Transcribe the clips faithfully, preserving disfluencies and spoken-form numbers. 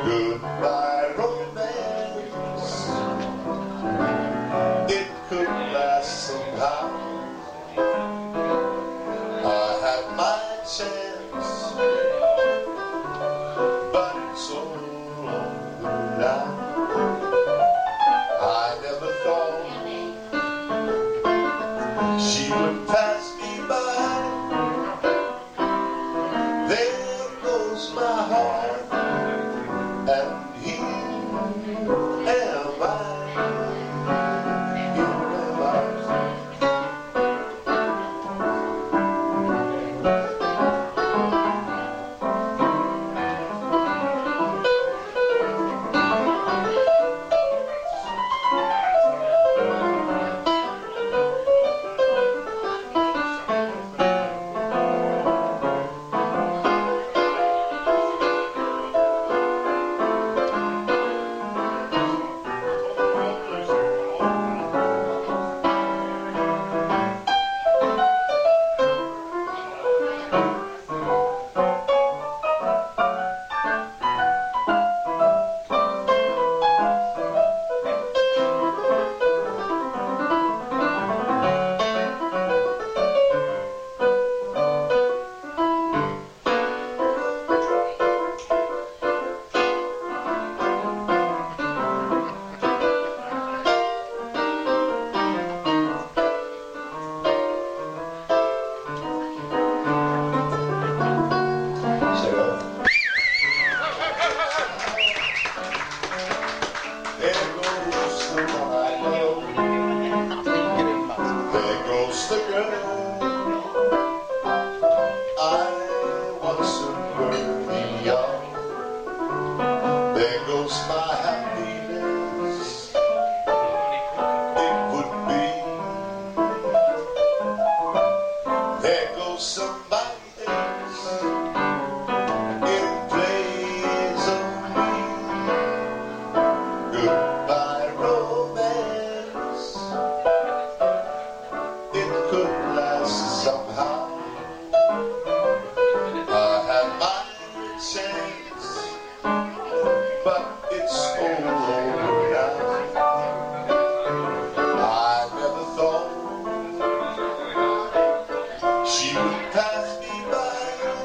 Goodbye romance, it could last somehow. I had my chance, but it's over now. I never thought she would pass me by. There goes my heart, and here am I, here am I. There goes the one I love. There goes the girl I once worthy of. There goes my happiness. It would be. There goes somebody else in place of me. Goodbye romance, it could last somehow. I had my chance, but it's all over now. I never thought she would pass me by.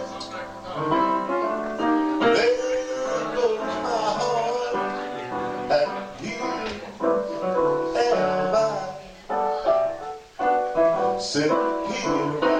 There goes my heart, and here am I, sitting here.